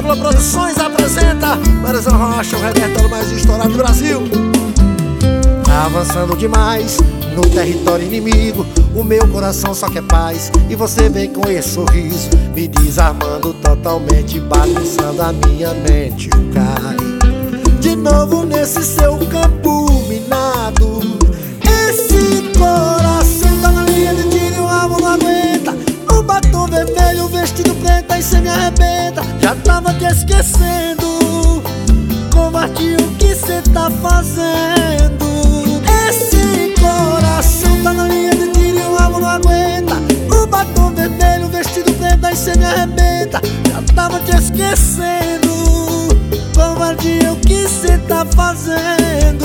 Dupla Produções apresenta Marizão Rocha, o repertório mais estourado do Brasil. Tá avançando demais no território inimigo, o meu coração só quer paz, e você vem com esse sorriso me desarmando totalmente, bagunçando a minha mente. Eu caio de novo nesse seu campo minado. Esse coração tá na linha de tiro, o alvo não aguenta. O batom vermelho, o vestido preto, aí cê me arrebenta. Já tava te esquecendo, covarde, o que cê tá fazendo? Esse coração tá na linha de tiro e o alvo não aguenta. O batom vermelho, o vestido preto, aí cê me arrebenta. Já tava te esquecendo, covarde, o que cê tá fazendo?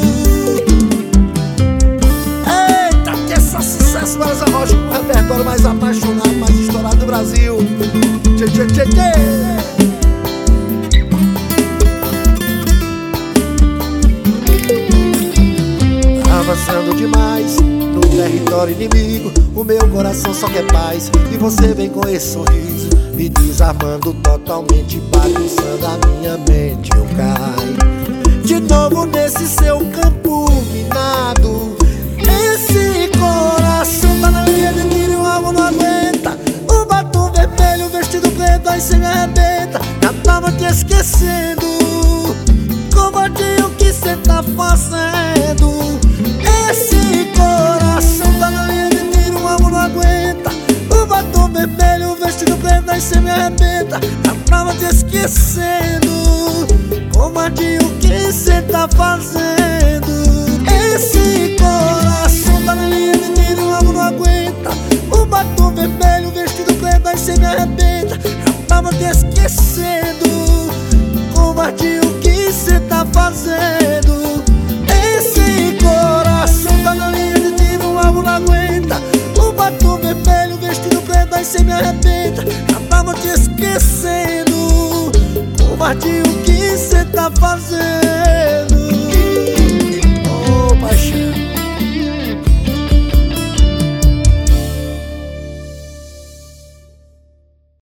Eita, que é só sucesso, Marizão Rocha, o repertório mais apaixonado, mais estourado do Brasil. Tchê, tchê, tchê, tchê. Avançando demais no território inimigo, o meu coração só quer paz, e você vem com esse sorriso me desarmando totalmente, bagunçando a minha mente. Eu caio de novo nesse seu campo minado. Esse coração tá na linha de tiro e o alvo não aguenta. O batom vermelho, o vestido preto, aí cê me arrebenta. Já tava te esquecendo, covarde, o que cê tá fazendo? Esse coração tá na linha de tiro, o alvo não aguenta. O batom vermelho, o vestido preto, aí cê me arrebenta. Já tava te esquecendo, covarde, o que cê tá fazendo? Esse coração tá na linha de tiro, o alvo não aguenta. O batom vermelho, o vestido preto, aí cê me arrebenta. Já tava te esquecendo, covarde, o que cê tá fazendo? Esse coração tá na linha de tiro, o alvo não aguenta. O batom vermelho, o vestido preto, aí cê me arrebenta. Já tava te esquecendo, covarde, o que cê tá fazendo?